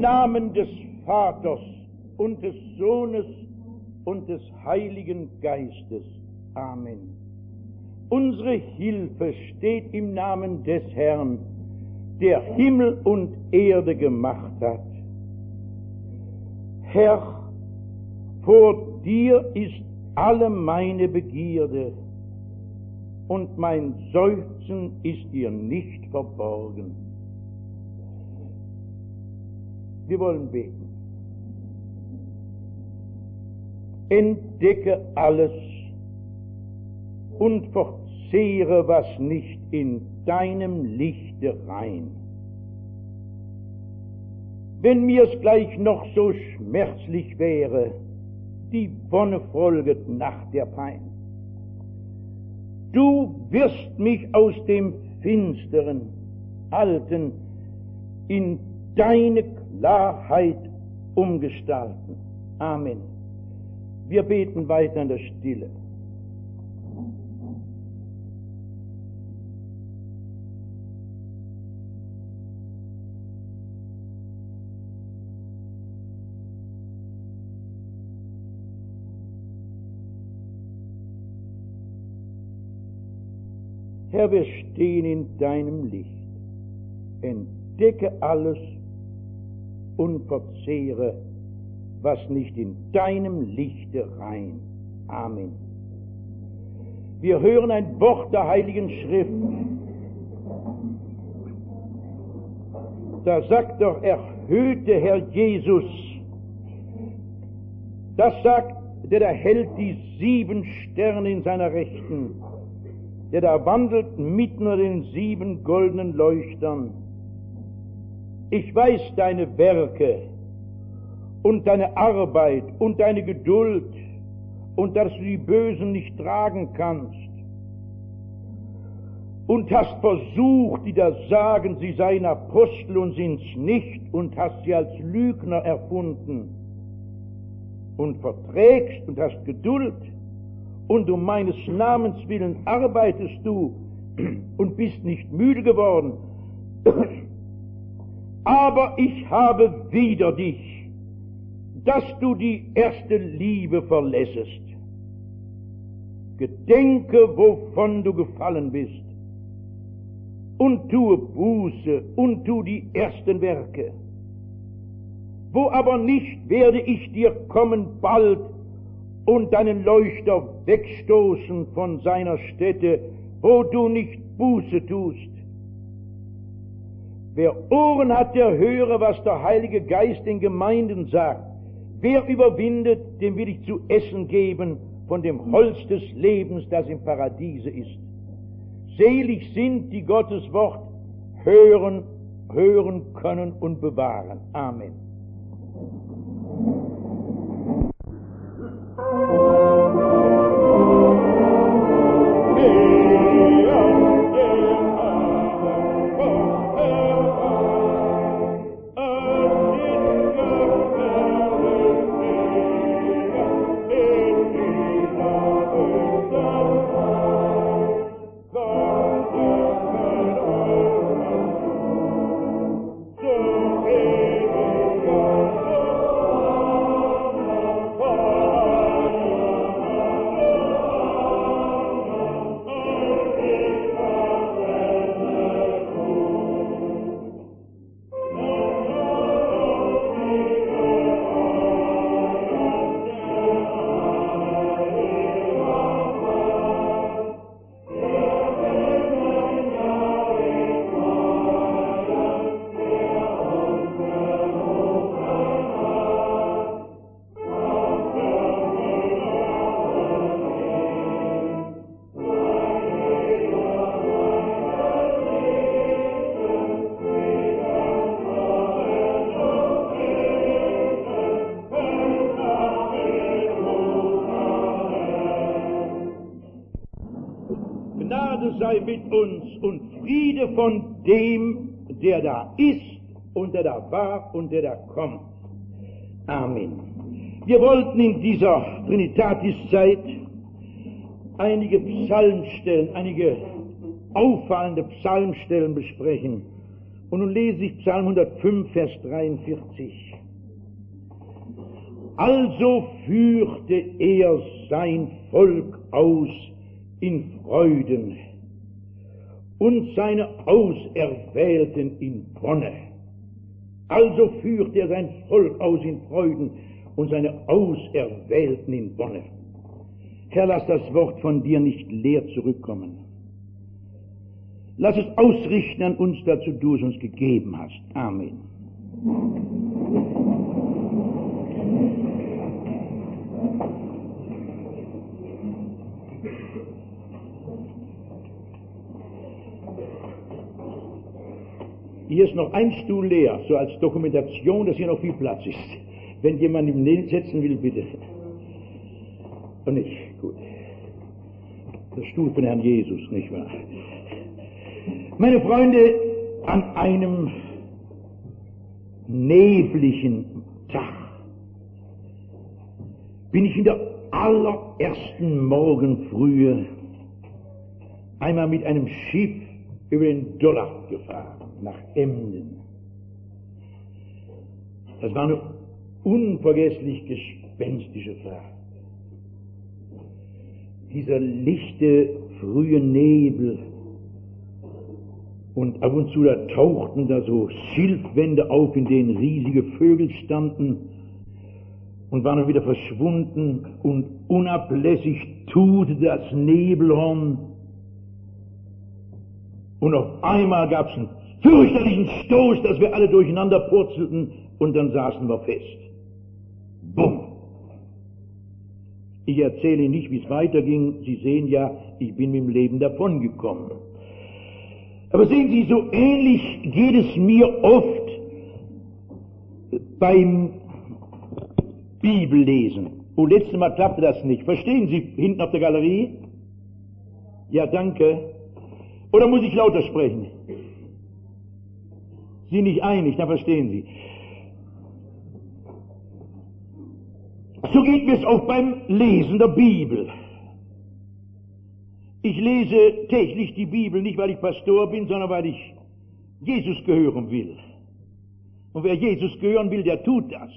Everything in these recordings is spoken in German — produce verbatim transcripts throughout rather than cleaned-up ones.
Namen des Vaters und des Sohnes und des Heiligen Geistes. Amen. Unsere Hilfe steht im Namen des Herrn, der Himmel und Erde gemacht hat. Herr, vor dir ist alle meine Begierde, und mein Seufzen ist dir nicht verborgen. Wir wollen beten. Entdecke alles und verzehre, was nicht in deinem Lichte rein. Wenn mir es gleich noch so schmerzlich wäre, die Wonne folget nach der Pein. Du wirst mich aus dem finsteren, alten in deine Klarheit umgestalten. Amen. Wir beten weiter in der Stille. Herr, wir stehen in deinem Licht. Entdecke alles und verzehre, was nicht in deinem Lichte rein. Amen. Wir hören ein Wort der Heiligen Schrift. Da sagt doch erhöhte Herr Jesus, das sagt, der da hält die sieben Sterne in seiner Rechten, der da wandelt mitten unter den sieben goldenen Leuchtern. Ich weiß deine Werke und deine Arbeit und deine Geduld und dass du die Bösen nicht tragen kannst und hast versucht, die da sagen, sie seien Apostel und sind's nicht, und hast sie als Lügner erfunden und verträgst und hast Geduld und um meines Namens willen arbeitest du und bist nicht müde geworden. Aber ich habe wider dich, dass du die erste Liebe verlässest. Gedenke, wovon du gefallen bist, und tue Buße und tu die ersten Werke. Wo aber nicht, werde ich dir kommen bald und deinen Leuchter wegstoßen von seiner Stätte, wo du nicht Buße tust. Wer Ohren hat, der höre, was der Heilige Geist den Gemeinden sagt. Wer überwindet, dem will ich zu essen geben von dem Holz des Lebens, das im Paradiese ist. Selig sind, die Gottes Wort hören, hören können und bewahren. Amen. Sei mit uns und Friede von dem, der da ist und der da war und der da kommt. Amen. Wir wollten in dieser Trinitatis-Zeit einige Psalmstellen, einige auffallende Psalmstellen besprechen Und nun lese ich Psalm hundertfünf, Vers dreiundvierzig. Also führte er sein Volk aus in Freuden und seine Auserwählten in Wonne. Also führte er sein Volk aus in Freuden und seine Auserwählten in Wonne. Herr, lass das Wort von dir nicht leer zurückkommen. Lass es ausrichten an uns, dazu du es uns gegeben hast. Amen. Hier ist noch ein Stuhl leer, so als Dokumentation, dass hier noch viel Platz ist. Wenn jemand im Nähen setzen will, bitte. Und nicht, gut. Der Stuhl von Herrn Jesus, nicht wahr? Meine Freunde, an einem nebligen Tag bin ich in der allerersten Morgenfrühe einmal mit einem Schiff über den Dollar gefahren, nach Emden. Das war eine unvergesslich gespenstische Fahrt. Dieser lichte, frühe Nebel, und ab und zu da tauchten da so Schilfwände auf, in denen riesige Vögel standen und waren dann wieder verschwunden, und unablässig tute das Nebelhorn, und auf einmal gab es einen fürchterlichen Stoß, dass wir alle durcheinander purzelten, und dann saßen wir fest. Bumm! Ich erzähle Ihnen nicht, wie es weiterging. Sie sehen ja, ich bin mit dem Leben davongekommen. Aber sehen Sie, so ähnlich geht es mir oft beim Bibellesen. Und letztes Mal klappte das nicht. Verstehen Sie hinten auf der Galerie? Ja, danke. Oder muss ich lauter sprechen? Sie nicht einig, dann verstehen Sie. So geht mir es auch beim Lesen der Bibel. Ich lese täglich die Bibel, nicht weil ich Pastor bin, sondern weil ich Jesus gehören will. Und wer Jesus gehören will, der tut das.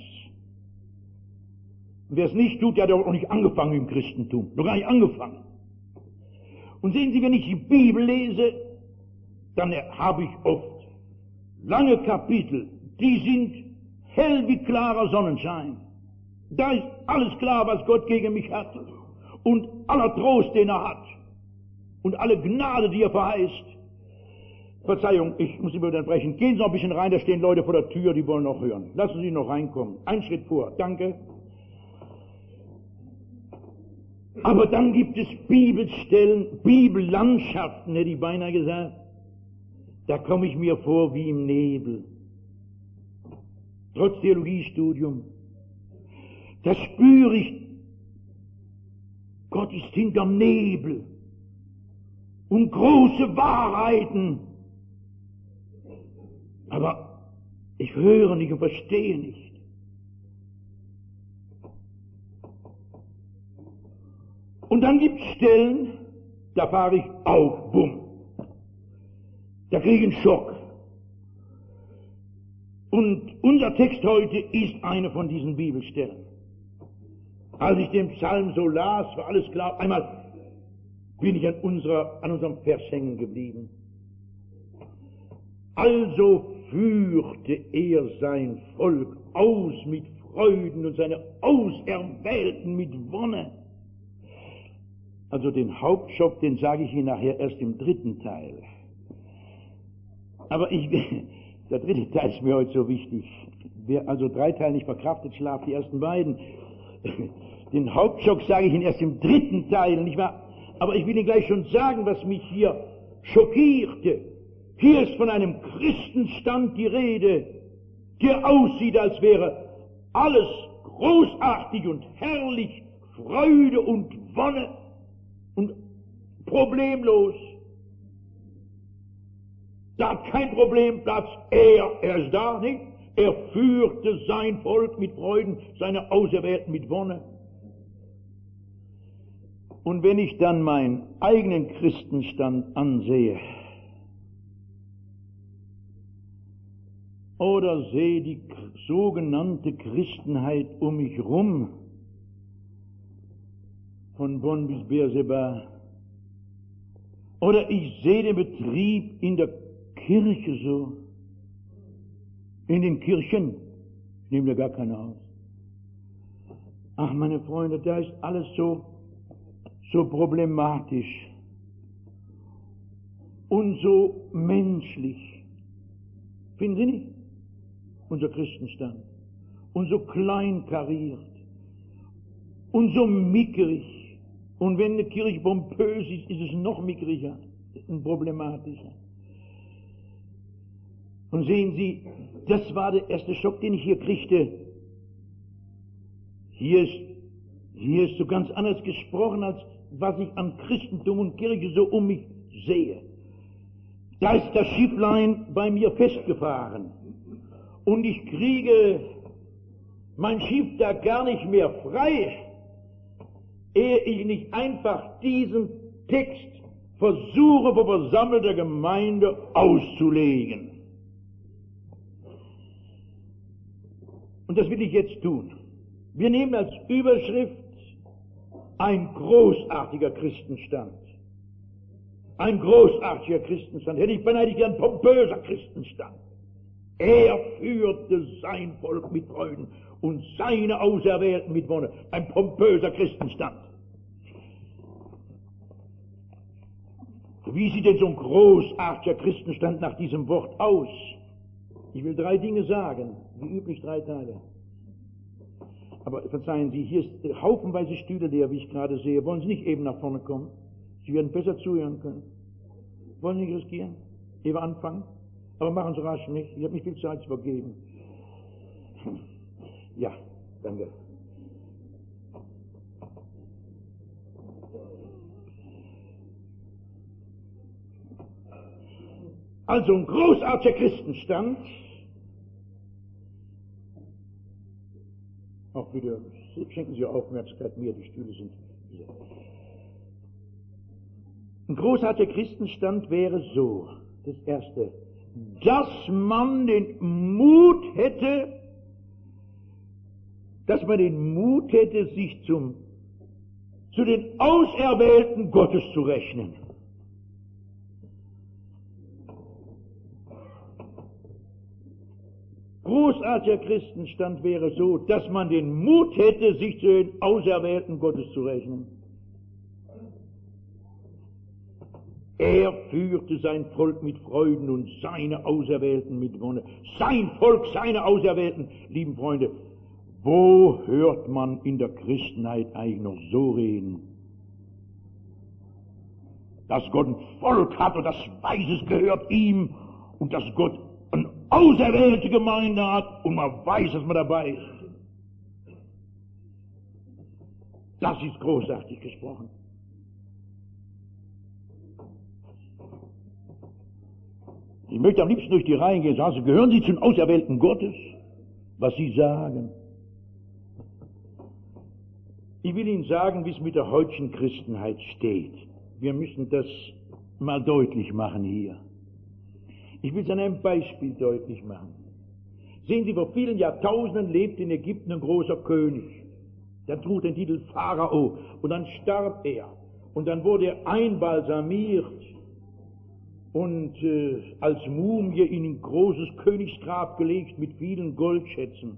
Und wer es nicht tut, der hat auch noch nicht angefangen im Christentum. Noch gar nicht angefangen. Und sehen Sie, wenn ich die Bibel lese, dann habe ich oft lange Kapitel, die sind hell wie klarer Sonnenschein. Da ist alles klar, was Gott gegen mich hat. Und aller Trost, den er hat. Und alle Gnade, die er verheißt. Verzeihung, ich muss immer unterbrechen. Gehen Sie noch ein bisschen rein, da stehen Leute vor der Tür, die wollen noch hören. Lassen Sie noch reinkommen. Einen Schritt vor, danke. Aber dann gibt es Bibelstellen, Bibellandschaften, hätte ich beinahe gesagt. Da komme ich mir vor wie im Nebel. Trotz Theologiestudium. Da spüre ich, Gott ist hinterm Nebel. Und große Wahrheiten. Aber ich höre nicht und verstehe nicht. Und dann gibt es Stellen, da fahre ich auf, bumm. Da kriege ich einen Schock. Und unser Text heute ist eine von diesen Bibelstellen. Als ich den Psalm so las, war alles klar. Einmal bin ich an, unserer, an unserem Vers hängen geblieben. Also führte er sein Volk aus mit Freuden und seine Auserwählten mit Wonne. Also den Hauptschock, den sage ich Ihnen nachher erst im dritten Teil. Aber ich, der dritte Teil ist mir heute so wichtig. Wer also drei Teile nicht verkraftet, schlaft die ersten beiden. Den Hauptschock sage ich Ihnen erst im dritten Teil, nicht wahr? Aber ich will Ihnen gleich schon sagen, was mich hier schockierte. Hier ist von einem Christenstand die Rede, der aussieht, als wäre alles großartig und herrlich, Freude und Wonne und problemlos. Da hat kein Problemplatz. Er, er ist da, nicht? Er führte sein Volk mit Freuden, seine Auserwählten mit Wonne. Und wenn ich dann meinen eigenen Christenstand ansehe, oder sehe die sogenannte Christenheit um mich rum, von Bonn bis Beerseba, oder ich sehe den Betrieb in der Kirche so, in den Kirchen, ich nehme da gar keine aus. Ach, meine Freunde, da ist alles so, so problematisch und so menschlich. Finden Sie nicht? Unser Christenstand. Und so kleinkariert. Und so mickrig. Und wenn eine Kirche pompös ist, ist es noch mickriger und problematischer. Und sehen Sie, das war der erste Schock, den ich hier kriegte. Hier ist, hier ist so ganz anders gesprochen, als was ich an Christentum und Kirche so um mich sehe. Da ist das Schifflein bei mir festgefahren. Und ich kriege mein Schiff da gar nicht mehr frei, ehe ich nicht einfach diesen Text versuche, vor versammelter Gemeinde auszulegen. Und das will ich jetzt tun. Wir nehmen als Überschrift ein großartiger Christenstand. Ein großartiger Christenstand. Hätte ich beinahe gern pompöser Christenstand. Er führte sein Volk mit Freuden und seine Auserwählten mit Wonne. Ein pompöser Christenstand. Wie sieht denn so ein großartiger Christenstand nach diesem Wort aus? Ich will drei Dinge sagen, wie üblich drei Teile. Aber verzeihen Sie, hier ist haufenweise Stühle leer, wie ich gerade sehe. Wollen Sie nicht eben nach vorne kommen? Sie werden besser zuhören können. Wollen Sie nicht riskieren? Ehe wir anfangen? Aber machen Sie rasch nicht. Ich habe nicht viel Zeit zu vergeben. Ja, danke. Also ein großartiger Christenstand. Auch bitte, schenken Sie Aufmerksamkeit mir, die Stühle sind hier. Ein großartiger Christenstand wäre so, das Erste, dass man den Mut hätte, dass man den Mut hätte, sich zum, zu den Auserwählten Gottes zu rechnen. Großartiger Christenstand wäre so, dass man den Mut hätte, sich zu den Auserwählten Gottes zu rechnen. Er führte sein Volk mit Freuden und seine Auserwählten mit Wonne. Sein Volk, seine Auserwählten, lieben Freunde, wo hört man in der Christenheit eigentlich noch so reden? Dass Gott ein Volk hat und das weiß, es gehört ihm und dass Gott eine auserwählte Gemeinde hat und man weiß, dass man dabei ist. Das ist großartig gesprochen. Ich möchte am liebsten durch die Reihen gehen und sagen, gehören Sie zu den Auserwählten Gottes? Was Sie sagen. Ich will Ihnen sagen, wie es mit der heutigen Christenheit steht. Wir müssen das mal deutlich machen hier. Ich will es an einem Beispiel deutlich machen. Sehen Sie, vor vielen Jahrtausenden lebte in Ägypten ein großer König. Der trug den Titel Pharao und dann starb er. Und dann wurde er einbalsamiert und äh, als Mumie in ein großes Königsgrab gelegt mit vielen Goldschätzen.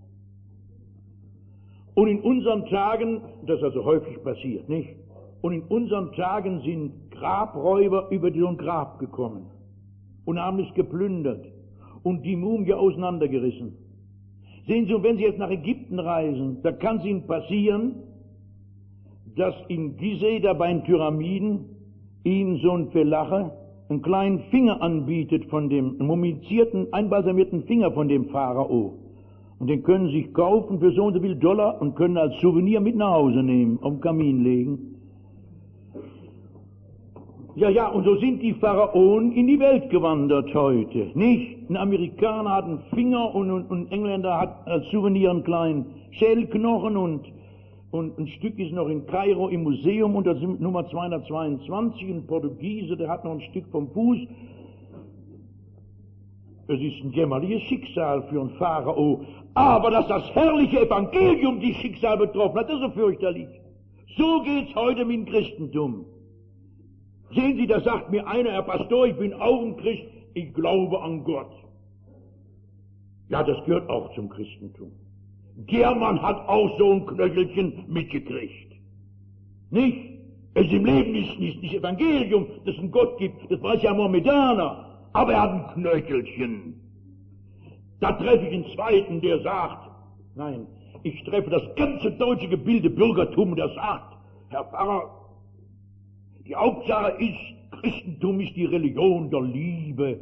Und in unseren Tagen, das ist also häufig passiert, nicht? Und in unseren Tagen sind Grabräuber über so ein Grab gekommen und haben es geplündert und die Mumie auseinandergerissen. Sehen Sie, und wenn Sie jetzt nach Ägypten reisen, da kann es Ihnen passieren, dass in Gizeh, da bei den Pyramiden, Ihnen so ein Felache einen kleinen Finger anbietet von dem mumifizierten, einbalsamierten Finger von dem Pharao. Und den können Sie sich kaufen für so und so viel Dollar und können als Souvenir mit nach Hause nehmen, auf den Kamin legen. Ja, ja, und so sind die Pharaonen in die Welt gewandert heute, nicht? Ein Amerikaner hat einen Finger und, und, und ein Engländer hat als Souvenir einen kleinen Schädelknochen und, und ein Stück ist noch in Kairo im Museum unter Nummer zweihundertzweiundzwanzig, ein Portugiese, der hat noch ein Stück vom Fuß. Es ist ein jämmerliches Schicksal für einen Pharao, aber dass das herrliche Evangelium die Schicksal betroffen hat, das ist so fürchterlich. So geht's heute mit dem Christentum. Sehen Sie, da sagt mir einer, Herr Pastor, ich bin auch ein Christ, ich glaube an Gott. Ja, das gehört auch zum Christentum. Der Mann hat auch so ein Knöchelchen mitgekriegt. Nicht? Es ist im Leben nicht, nicht, nicht Evangelium, dass es einen Gott gibt, das weiß ja Mohammedaner. Aber er hat ein Knöchelchen. Da treffe ich einen Zweiten, der sagt, nein, ich treffe das ganze deutsche Gebilde Bürgertum, der sagt, Herr Pfarrer, die Hauptsache ist, Christentum ist die Religion der Liebe.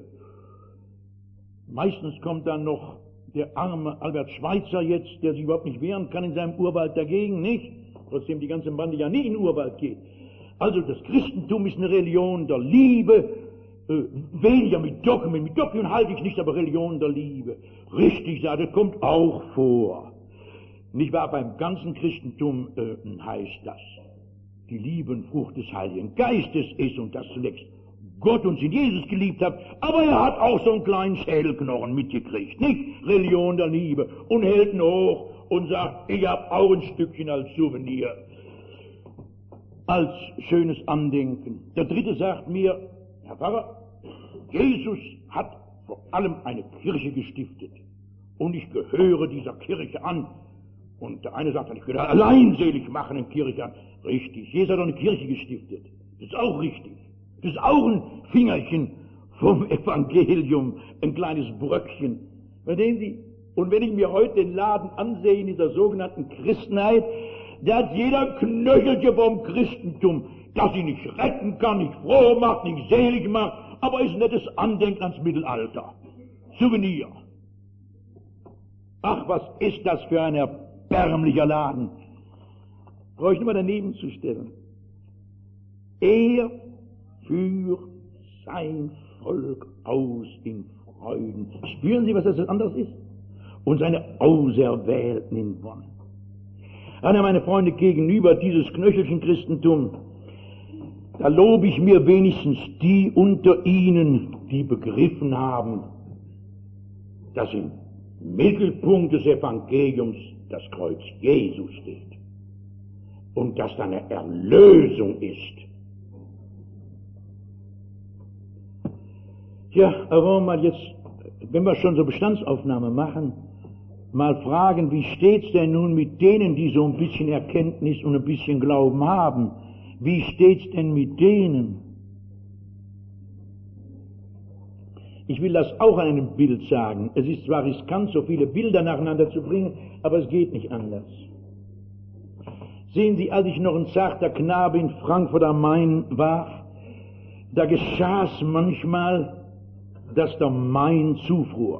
Meistens kommt dann noch der arme Albert Schweitzer jetzt, der sich überhaupt nicht wehren kann in seinem Urwald dagegen, nicht? Trotzdem die ganze Bande ja nie in den Urwald geht. Also das Christentum ist eine Religion der Liebe, äh, weniger mit Dogmen, mit Dogmen halte ich nicht, aber Religion der Liebe. Richtig, ja, das kommt auch vor. Nicht wahr, beim ganzen Christentum äh, heißt das, die Liebe und Frucht des Heiligen Geistes ist und das zunächst Gott uns in Jesus geliebt hat, aber er hat auch so einen kleinen Schädelknochen mitgekriegt, nicht? Religion der Liebe, und hält ihn hoch und sagt, ich hab auch ein Stückchen als Souvenir, als schönes Andenken. Der Dritte sagt mir, Herr Pfarrer, Jesus hat vor allem eine Kirche gestiftet und ich gehöre dieser Kirche an. Und der eine sagt, ich will alleinselig machen in Kirche an. Richtig, Jesus hat doch eine Kirche gestiftet. Das ist auch richtig. Das ist auch ein Fingerchen vom Evangelium, ein kleines Bröckchen. Verstehen Sie? Und wenn ich mir heute den Laden ansehe in dieser sogenannten Christenheit, da hat jeder Knöchelchen vom Christentum, das ihn nicht retten kann, nicht froh macht, nicht selig macht, aber ist ein nettes Andenken ans Mittelalter. Souvenir. Ach, was ist das für ein erbärmlicher Laden. Brauche ich nur mal daneben zu stellen. Er führt sein Volk aus in Freuden. Spüren Sie, was das anderes ist? Und seine Auserwählten in Wonne. Einer meiner Freunde gegenüber dieses Knöchelchen Christentum, da lobe ich mir wenigstens die unter ihnen, die begriffen haben, dass im Mittelpunkt des Evangeliums das Kreuz Jesu steht und dass da eine Erlösung ist. Ja, aber mal jetzt, wenn wir schon so Bestandsaufnahme machen, mal fragen, wie steht's denn nun mit denen, die so ein bisschen Erkenntnis und ein bisschen Glauben haben? Wie steht's denn mit denen? Ich will das auch an einem Bild sagen. Es ist zwar riskant, so viele Bilder nacheinander zu bringen, aber es geht nicht anders. Sehen Sie, als ich noch ein zarter Knabe in Frankfurt am Main war, da geschah es manchmal, dass der Main zufror.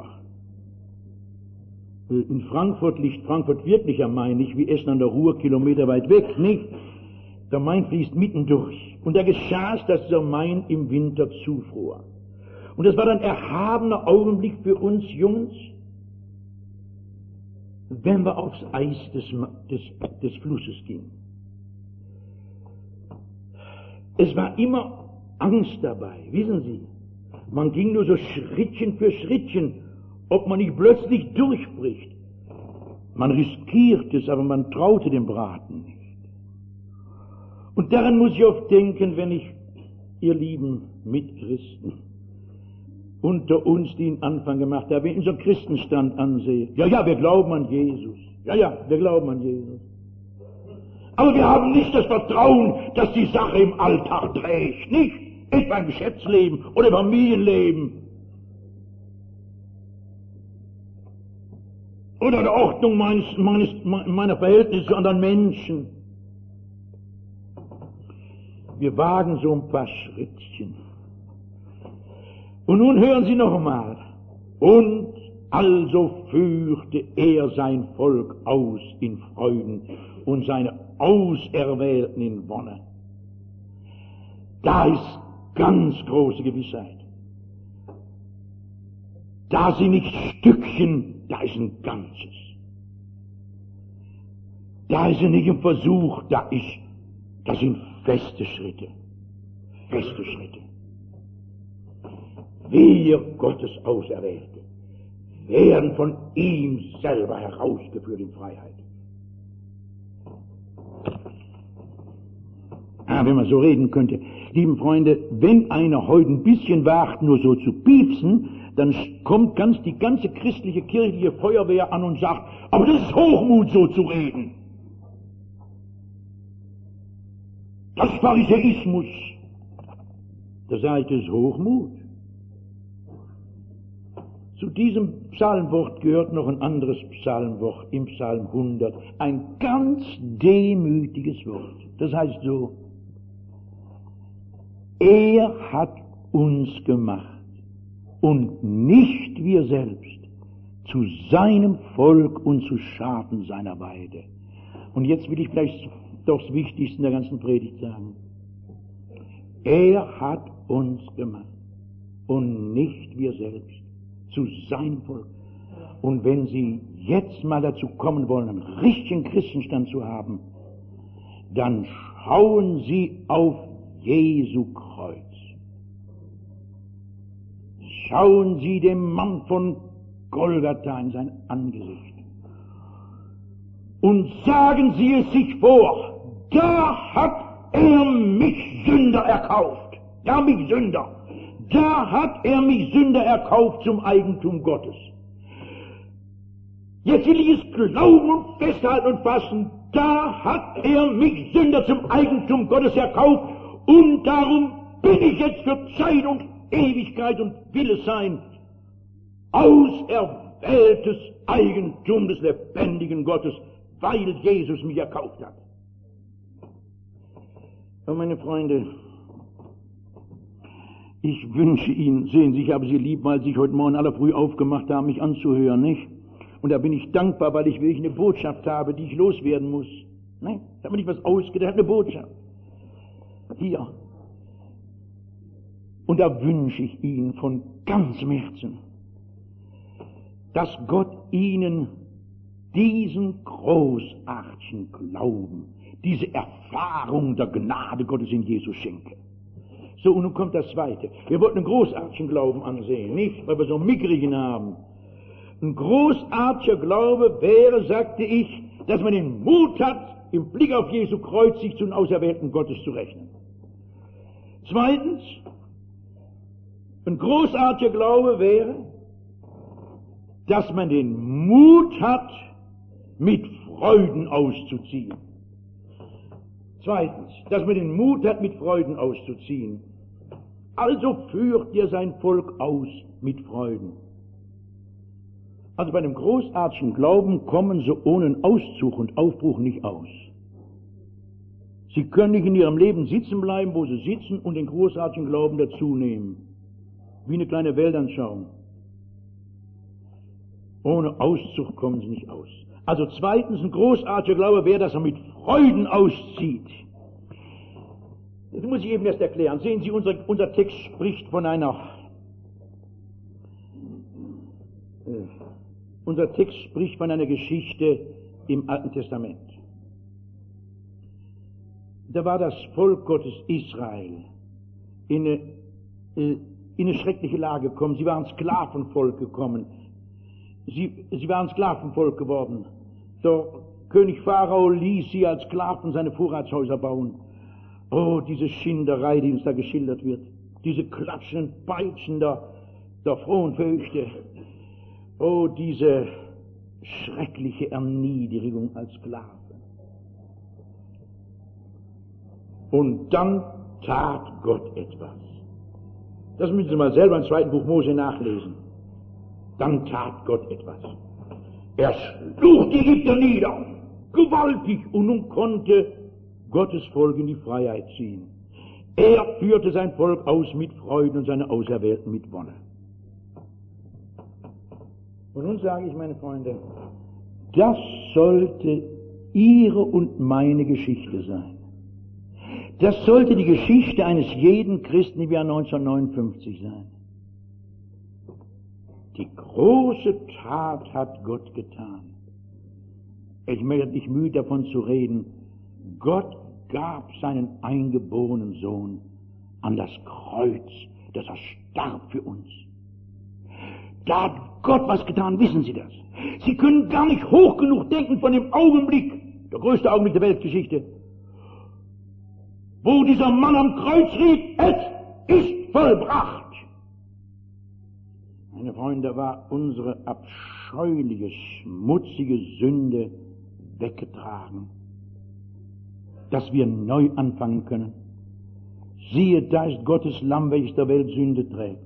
In Frankfurt liegt Frankfurt wirklich am Main, nicht wie Essen an der Ruhr, Kilometer weit weg, nicht? Der Main fließt mitten durch. Und da geschah es, dass der Main im Winter zufror. Und das war dann ein erhabener Augenblick für uns Jungs, wenn wir aufs Eis des, des, des Flusses gingen. Es war immer Angst dabei, wissen Sie. Man ging nur so Schrittchen für Schrittchen, ob man nicht plötzlich durchbricht. Man riskiert es, aber man traute dem Braten nicht. Und daran muss ich oft denken, wenn ich, ihr lieben Mitchristen, unter uns, die den Anfang gemacht haben, wenn ich unseren Christenstand ansehe. Ja, ja, wir glauben an Jesus. Ja, ja, wir glauben an Jesus. Aber wir haben nicht das Vertrauen, dass die Sache im Alltag trägt. Nicht etwa im Geschäftsleben oder im Familienleben. Oder der Ordnung meines, meines, meiner Verhältnisse zu anderen Menschen. Wir wagen so ein paar Schrittchen. Und nun hören Sie noch einmal. Und also führte er sein Volk aus in Freuden und seine Auserwählten in Wonne. Da ist ganz große Gewissheit. Da sind nicht Stückchen, da ist ein Ganzes. Da ist nicht ein Versuch, da ist, das sind feste Schritte. Feste Schritte. wir Gottes Auserwählte werden von ihm selber herausgeführt in Freiheit. Ah, wenn man so reden könnte. Lieben Freunde, wenn einer heute ein bisschen wagt, nur so zu piepsen, dann kommt ganz die ganze christliche kirchliche Feuerwehr an und sagt, aber das ist Hochmut, so zu reden. Das ist Pharisäismus. Da sage ich, das ist Hochmut. Zu diesem Psalmwort gehört noch ein anderes Psalmwort im Psalm hundert, ein ganz demütiges Wort. Das heißt so, er hat uns gemacht und nicht wir selbst zu seinem Volk und zu Schafen seiner Weide. Und jetzt will ich vielleicht doch das Wichtigste in der ganzen Predigt sagen. Er hat uns gemacht und nicht wir selbst zu seinem Volk. Und wenn Sie jetzt mal dazu kommen wollen, einen richtigen Christenstand zu haben, dann schauen Sie auf Jesu Kreuz. Schauen Sie dem Mann von Golgatha in sein Angesicht und sagen Sie es sich vor, da hat er mich Sünder erkauft. Ja, mich Sünder. Da hat er mich Sünder erkauft zum Eigentum Gottes. Jetzt will ich es glauben und festhalten und fassen. Da hat er mich Sünder zum Eigentum Gottes erkauft und darum bin ich jetzt für Zeit und Ewigkeit und will es sein auserwähltes Eigentum des lebendigen Gottes, weil Jesus mich erkauft hat. Und meine Freunde, ich wünsche Ihnen, sehen Sie, ich habe Sie lieb, weil Sie sich heute Morgen aller früh aufgemacht haben, mich anzuhören, nicht? Und da bin ich dankbar, weil ich wirklich eine Botschaft habe, die ich loswerden muss. Nein, ich habe mir nicht was ausgedacht, ich habe eine Botschaft. Hier. Und da wünsche ich Ihnen von ganzem Herzen, dass Gott Ihnen diesen großartigen Glauben, diese Erfahrung der Gnade Gottes in Jesus schenke. So, und nun kommt das Zweite. Wir wollten einen großartigen Glauben ansehen, nicht, weil wir so einen mickrigen haben. Ein großartiger Glaube wäre, sagte ich, dass man den Mut hat, im Blick auf Jesu Kreuz sich zu den Auserwählten Gottes zu rechnen. Zweitens, ein großartiger Glaube wäre, dass man den Mut hat, mit Freuden auszuziehen. Zweitens, dass man den Mut hat, mit Freuden auszuziehen. Also führt er sein Volk aus mit Freuden. Also bei einem großartigen Glauben kommen sie ohne Auszug und Aufbruch nicht aus. Sie können nicht in ihrem Leben sitzen bleiben, wo sie sitzen, und den großartigen Glauben dazu nehmen. Wie eine kleine Weltanschauung. Ohne Auszug kommen sie nicht aus. Also zweitens, ein großartiger Glaube wäre, dass er mit Freuden auszieht. Das muss ich eben erst erklären. Sehen Sie, unser, unser Text spricht von einer, äh, unser Text spricht von einer Geschichte im Alten Testament. Da war das Volk Gottes Israel in eine, äh, in eine schreckliche Lage gekommen. Sie waren Sklavenvolk gekommen. Sie, sie waren Sklavenvolk geworden. Der König Pharao ließ sie als Sklaven seine Vorratshäuser bauen. Oh, diese Schinderei, die uns da geschildert wird. Diese klatschenden Peitschen der, der frohen Vögte. Oh, diese schreckliche Erniedrigung als Sklave. Und dann tat Gott etwas. Das müssen Sie mal selber im zweiten Buch Mose nachlesen. Dann tat Gott etwas. Er schlug die Ägypter nieder, gewaltig, und nun konnte Gottes Volk in die Freiheit ziehen. Er führte sein Volk aus mit Freuden und seine Auserwählten mit Wonne. Und nun sage ich, meine Freunde, das sollte Ihre und meine Geschichte sein. Das sollte die Geschichte eines jeden Christen im Jahr neunzehnhundertneunundfünfzig sein. Die große Tat hat Gott getan. Ich werde nicht müde davon zu reden. Gott gab seinen eingeborenen Sohn an das Kreuz, dass er starb für uns. Da hat Gott was getan, wissen Sie das? Sie können gar nicht hoch genug denken von dem Augenblick, der größte Augenblick der Weltgeschichte, wo dieser Mann am Kreuz rief, es ist vollbracht. Meine Freunde, da war unsere abscheuliche, schmutzige Sünde weggetragen, dass wir neu anfangen können. Siehe, da ist Gottes Lamm, welches der Welt Sünde trägt.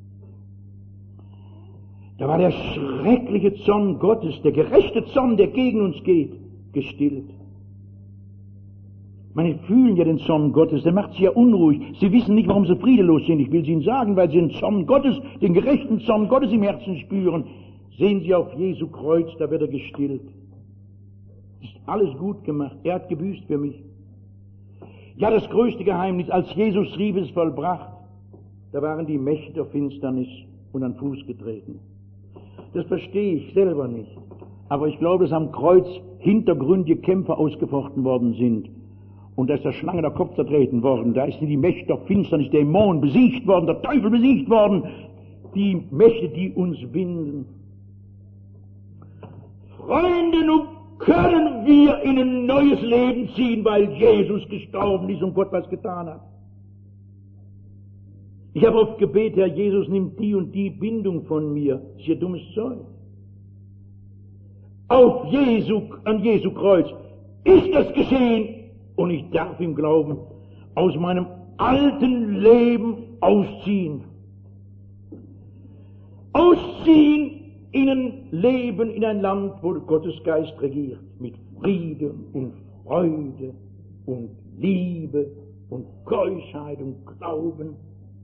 Da war der schreckliche Zorn Gottes, der gerechte Zorn, der gegen uns geht, gestillt. Meine, fühlen ja den Zorn Gottes, der macht sie ja unruhig. Sie wissen nicht, warum sie friedelos sind. Ich will es Ihnen sagen, weil Sie den Zorn Gottes, den gerechten Zorn Gottes im Herzen spüren. Sehen Sie auf Jesu Kreuz, da wird er gestillt. Ist alles gut gemacht. Er hat gebüßt für mich. Ja, das größte Geheimnis, als Jesus rief, es vollbracht, da waren die Mächte der Finsternis und an Fuß getreten. Das verstehe ich selber nicht. Aber ich glaube, dass am Kreuz hintergründige Kämpfe ausgefochten worden sind. Und da ist der Schlange der Kopf zertreten worden. Da ist die Mächte der Finsternis, der Dämon besiegt worden, der Teufel besiegt worden. Die Mächte, die uns binden. Freunde, nun können wir in ein neues Leben ziehen, weil Jesus gestorben ist und Gott was getan hat. Ich habe oft gebetet, Herr Jesus, nimm die und die Bindung von mir. Das ist ja dummes Zeug. Auf Jesu, an Jesu Kreuz ist das geschehen und ich darf im Glauben aus meinem alten Leben ausziehen. Ausziehen in ein Leben, in ein Land, wo Gottes Geist regiert, mit Friede und Freude und Liebe und Keuschheit und Glauben.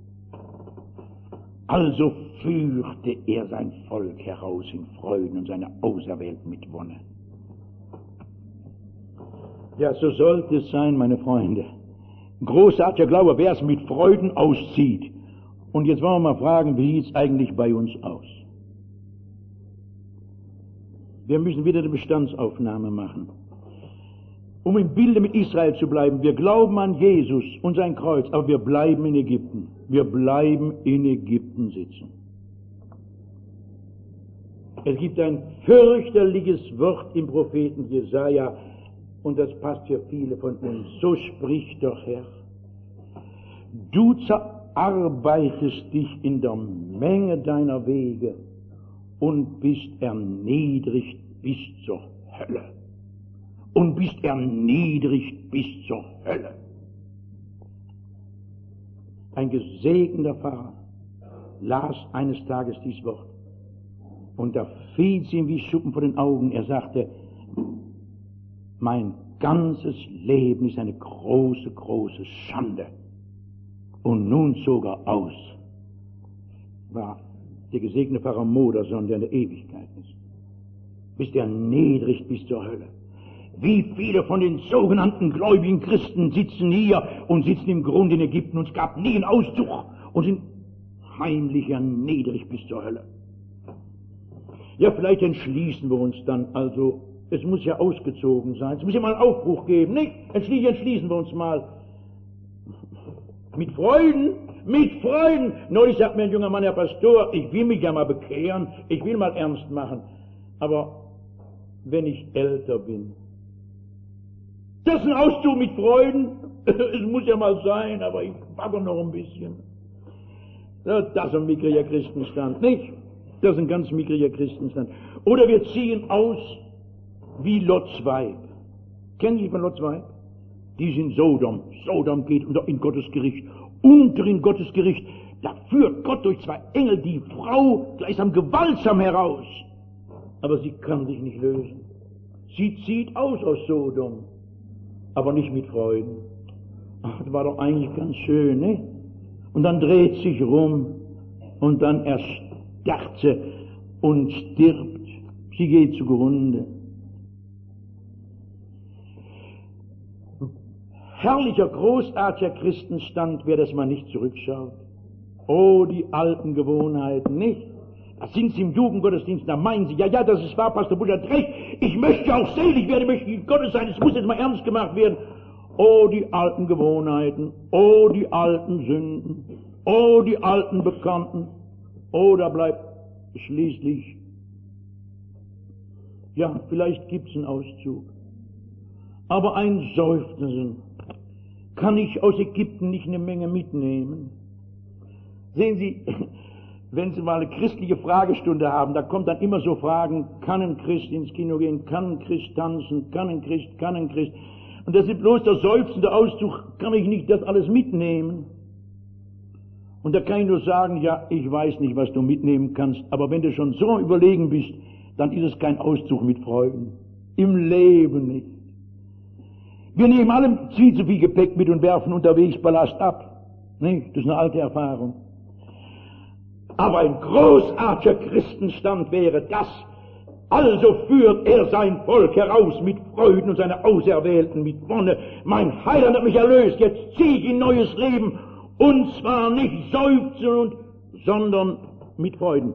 Also führte er sein Volk heraus in Freuden und seine Auserwählten mit Wonne. Ja, so sollte es sein, meine Freunde. Großartiger Glaube, wer es mit Freuden auszieht. Und jetzt wollen wir mal fragen, wie sieht es eigentlich bei uns aus? Wir müssen wieder eine Bestandsaufnahme machen. Um im Bilde mit Israel zu bleiben, wir glauben an Jesus und sein Kreuz, aber wir bleiben in Ägypten. Wir bleiben in Ägypten sitzen. Es gibt ein fürchterliches Wort im Propheten Jesaja, und das passt für viele von uns. So spricht doch Herr. Du zerarbeitest dich in der Menge deiner Wege und bist erniedrigt bis zur Hölle. Und bist erniedrigt bis zur Hölle. Ein gesegneter Pfarrer las eines Tages dies Wort. Und da fiel es ihm wie Schuppen vor den Augen. Er sagte, mein ganzes Leben ist eine große, große Schande. Und nun zog er aus. War der gesegnete Pfarrer Modersohn, der in der Ewigkeit ist. Bist erniedrigt bis zur Hölle. Wie viele von den sogenannten gläubigen Christen sitzen hier und sitzen im Grund in Ägypten und es gab nie einen Auszug und sind heimlich erniedrigt bis zur Hölle. Ja, vielleicht entschließen wir uns dann also, es muss ja ausgezogen sein, es muss ja mal einen Aufbruch geben, nicht? Entschließen, entschließen wir uns mal. Mit Freuden, mit Freuden. Neulich sagt mir ein junger Mann, Herr Pastor, ich will mich ja mal bekehren, ich will mal ernst machen, aber wenn ich älter bin, das ist ein Auszug mit Freuden. Es muss ja mal sein, aber ich warte noch ein bisschen. Das ist ein mickriger Christenstand, nicht? Das ist ein ganz mickriger Christenstand. Oder wir ziehen aus wie Lots Weib. Kennen Sie von Lots Weib? Die ist in Sodom. Sodom geht unter in Gottes Gericht. Unter in Gottes Gericht. Da führt Gott durch zwei Engel die Frau gleichsam gewaltsam heraus. Aber sie kann sich nicht lösen. Sie zieht aus aus Sodom. Aber nicht mit Freuden. Ach, das war doch eigentlich ganz schön, ne? Und dann dreht sich rum und dann erstarrt sie und stirbt. Sie geht zugrunde. Herrlicher, großartiger Christenstand, wer das mal nicht zurückschaut. Oh, die alten Gewohnheiten, nicht? Da sind sie im Jugendgottesdienst, da meinen sie, ja, ja, das ist wahr, Pastor Busch hat recht, ich möchte auch selig werden, ich möchte in Gottes sein, es muss jetzt mal ernst gemacht werden. Oh, die alten Gewohnheiten, oh, die alten Sünden, Oh, die alten Bekannten. Oh, da bleibt schließlich, ja, vielleicht gibt's einen Auszug. Aber ein Seufzen kann ich aus Ägypten nicht eine Menge mitnehmen. Sehen Sie, wenn Sie mal eine christliche Fragestunde haben, da kommt dann immer so Fragen, kann ein Christ ins Kino gehen, kann ein Christ tanzen, kann ein Christ, kann ein Christ. Und das ist bloß der seufzende Auszug, kann ich nicht das alles mitnehmen? Und da kann ich nur sagen, ja, ich weiß nicht, was du mitnehmen kannst, aber wenn du schon so überlegen bist, dann ist es kein Auszug mit Freuden. Im Leben nicht. Wir nehmen alle viel zu viel Gepäck mit und werfen unterwegs Ballast ab. Nicht? Das ist eine alte Erfahrung. Aber ein großartiger Christenstand wäre das. Also führt er sein Volk heraus mit Freuden und seine Auserwählten mit Wonne. Mein Heiland hat mich erlöst, jetzt ziehe ich in neues Leben. Und zwar nicht seufzend, sondern mit Freuden.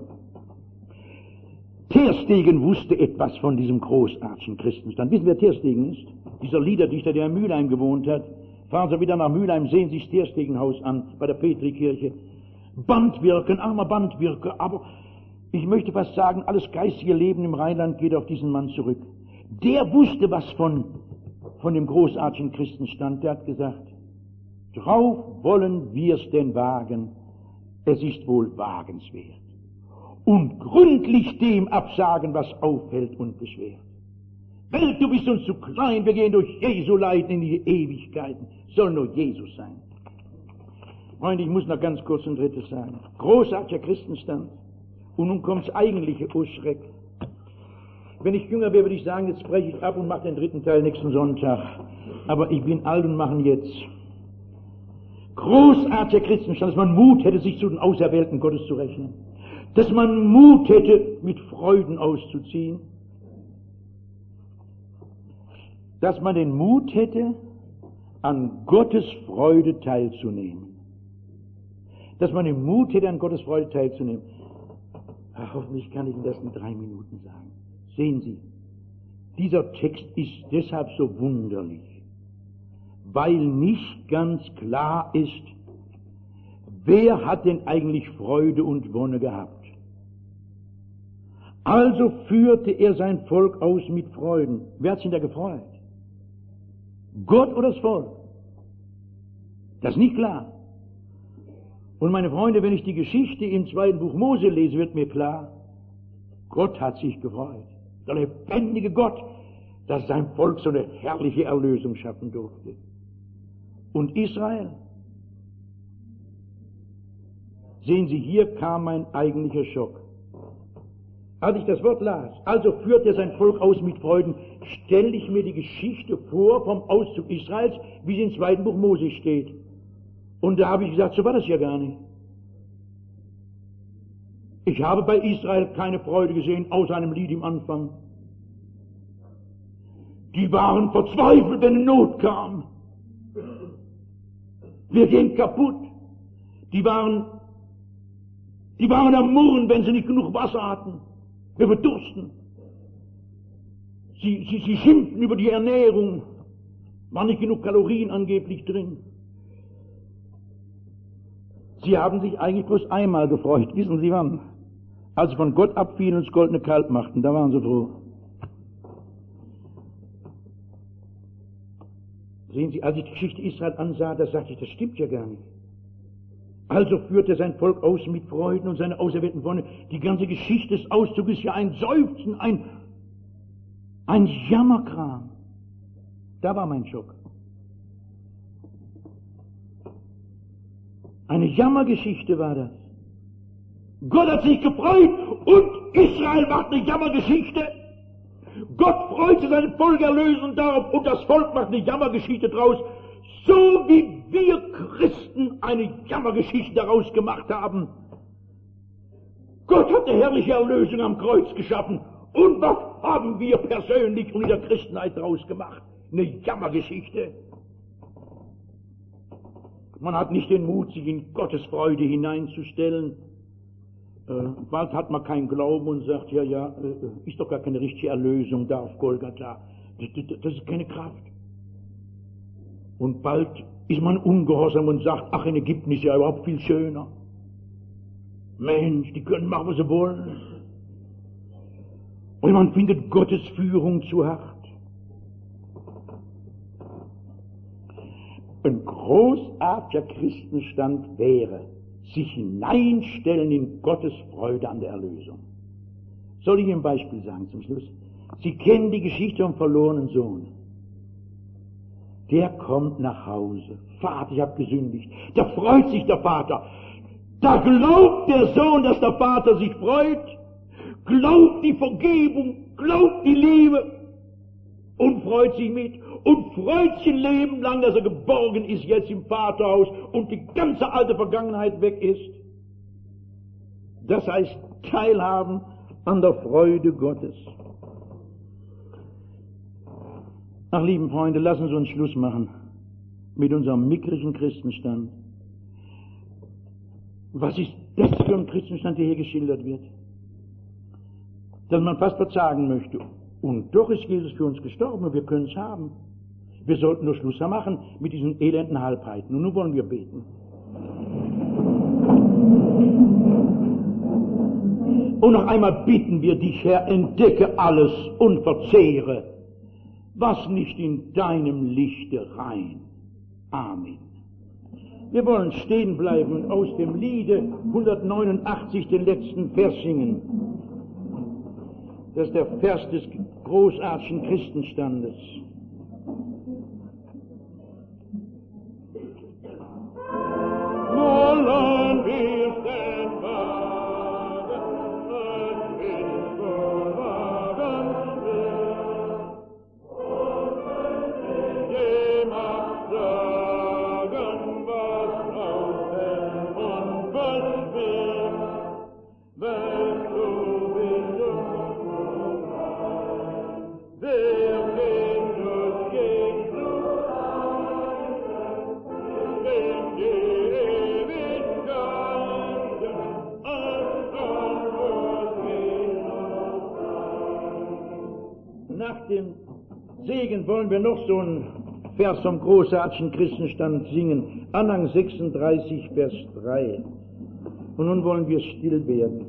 Terstegen wusste etwas von diesem großartigen Christenstand. Wissen wir, wer Terstegen ist? Dieser Liederdichter, der in Mülheim gewohnt hat. Fahren Sie wieder nach Mülheim, sehen Sie das Terstegenhaus an, bei der Petrikirche. Bandwirken, armer Bandwirker, aber ich möchte fast sagen, alles geistige Leben im Rheinland geht auf diesen Mann zurück. Der wusste was von, von dem großartigen Christenstand. Der hat gesagt, drauf wollen wir's denn wagen, es ist wohl wagenswert. Und gründlich dem absagen, was aufhält und beschwert. Welt, du bist uns zu klein, wir gehen durch Jesu Leiden in die Ewigkeiten. Soll nur Jesus sein. Freunde, ich muss noch ganz kurz ein drittes sagen. Großartiger Christenstand. Und nun kommt's eigentliche, oh Schreck. Wenn ich jünger wäre, würde ich sagen, jetzt breche ich ab und mache den dritten Teil nächsten Sonntag. Aber ich bin alt und mache ihn jetzt. Großartiger Christenstand, dass man Mut hätte, sich zu den Auserwählten Gottes zu rechnen. Dass man Mut hätte, mit Freuden auszuziehen. Dass man den Mut hätte, an Gottes Freude teilzunehmen. Dass man den Mut hätte, an Gottes Freude teilzunehmen. Ach, hoffentlich kann ich Ihnen das in drei Minuten sagen. Sehen Sie, dieser Text ist deshalb so wunderlich, weil nicht ganz klar ist, wer hat denn eigentlich Freude und Wonne gehabt. Also führte er sein Volk aus mit Freuden. Wer hat sich da gefreut? Gott oder das Volk? Das ist nicht klar. Und meine Freunde, wenn ich die Geschichte im zweiten Buch Mose lese, wird mir klar, Gott hat sich gefreut. Der lebendige Gott, dass sein Volk so eine herrliche Erlösung schaffen durfte. Und Israel? Sehen Sie, hier kam mein eigentlicher Schock. Als ich das Wort las, also führt er sein Volk aus mit Freuden, stelle ich mir die Geschichte vor vom Auszug Israels, wie sie im zweiten Buch Mose steht. Und da habe ich gesagt, so war das ja gar nicht. Ich habe bei Israel keine Freude gesehen, außer einem Lied im Anfang. Die waren verzweifelt, wenn eine Not kam. Wir gehen kaputt. Die waren, die waren am Murren, wenn sie nicht genug Wasser hatten. Wir verdursten. Sie, sie, sie schimpften über die Ernährung. War nicht genug Kalorien angeblich drin. Sie haben sich eigentlich bloß einmal gefreut. Wissen Sie wann? Als sie von Gott abfielen und das goldene Kalb machten, da waren sie froh. Sehen Sie, als ich die Geschichte Israel ansah, da sagte ich, das stimmt ja gar nicht. Also führte sein Volk aus mit Freuden und seine auserwählten Wonne. Die ganze Geschichte des Auszuges ist ja ein Seufzen, ein, ein Jammerkram. Da war mein Schock. Eine Jammergeschichte war das. Gott hat sich gefreut und Israel macht eine Jammergeschichte. Gott freute sein Volk erlösen darauf und das Volk macht eine Jammergeschichte draus. So wie wir Christen eine Jammergeschichte daraus gemacht haben. Gott hat eine herrliche Erlösung am Kreuz geschaffen. Und was haben wir persönlich und in der Christenheit daraus gemacht? Eine Jammergeschichte. Man hat nicht den Mut, sich in Gottes Freude hineinzustellen. Äh, bald hat man keinen Glauben und sagt, ja, ja, äh, ist doch gar keine richtige Erlösung da auf Golgatha. Das, das, das ist keine Kraft. Und bald ist man ungehorsam und sagt, ach, in Ägypten ist ja überhaupt viel schöner. Mensch, die können machen, was sie wollen. Und man findet Gottes Führung zu hart. Ein großartiger Christenstand wäre, sich hineinstellen in Gottes Freude an der Erlösung. Soll ich Ihnen ein Beispiel sagen zum Schluss? Sie kennen die Geschichte vom verlorenen Sohn. Der kommt nach Hause. Vater, ich habe gesündigt. Da freut sich der Vater. Da glaubt der Sohn, dass der Vater sich freut. Glaubt die Vergebung, glaubt die Liebe und freut sich mit. Und freut sich ein Leben lang, dass er geborgen ist jetzt im Vaterhaus und die ganze alte Vergangenheit weg ist. Das heißt Teilhaben an der Freude Gottes. Ach, lieben Freunde, lassen Sie uns Schluss machen mit unserem mickrigen Christenstand. Was ist das für ein Christenstand, der hier geschildert wird? Dass man fast verzagen möchte. Und doch ist Jesus für uns gestorben und wir können es haben. Wir sollten nur Schluss machen mit diesen elenden Halbheiten. Und nun wollen wir beten. Und noch einmal bitten wir dich, Herr, entdecke alles und verzehre, was nicht in deinem Lichte rein. Amen. Wir wollen stehen bleiben und aus dem Liede hundertneunundachtzig den letzten Vers singen. Das ist der Vers des großartigen Christenstandes. Wollen wir denn wagen, es ist so wagen schwer. Jemand sagen, was außen und was schwer, wenn du bist und rein, wer geht uns geht so rein, wenn die Nach dem Segen wollen wir noch so einen Vers vom großartigen Christenstand singen. Anhang sechsunddreißig, Vers drei. Und nun wollen wir still werden.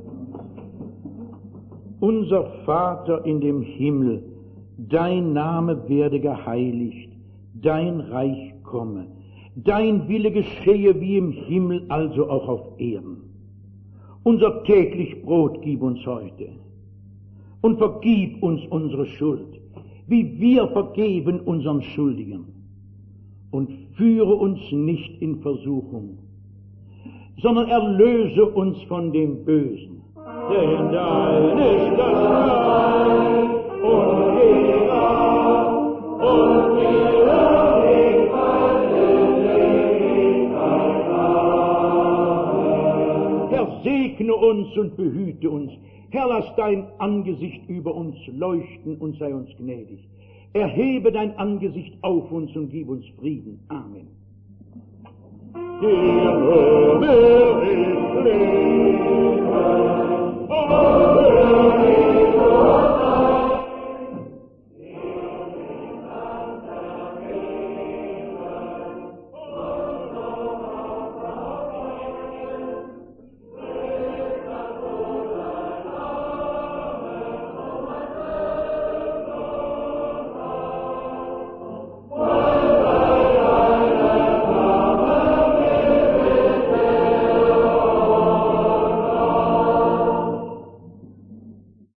Unser Vater in dem Himmel, dein Name werde geheiligt, dein Reich komme, dein Wille geschehe wie im Himmel, also auch auf Erden. Unser täglich Brot gib uns heute. Und vergib uns unsere Schuld, wie wir vergeben unseren Schuldigen. Und führe uns nicht in Versuchung, sondern erlöse uns von dem Bösen. Denn dein ist das Reich und die Kraft und die Herrlichkeit in Ewigkeit. Amen. Herr, segne uns und behüte uns. Herr, lass dein Angesicht über uns leuchten und sei uns gnädig. Erhebe dein Angesicht auf uns und gib uns Frieden. Amen. Der Himmel ist Leben.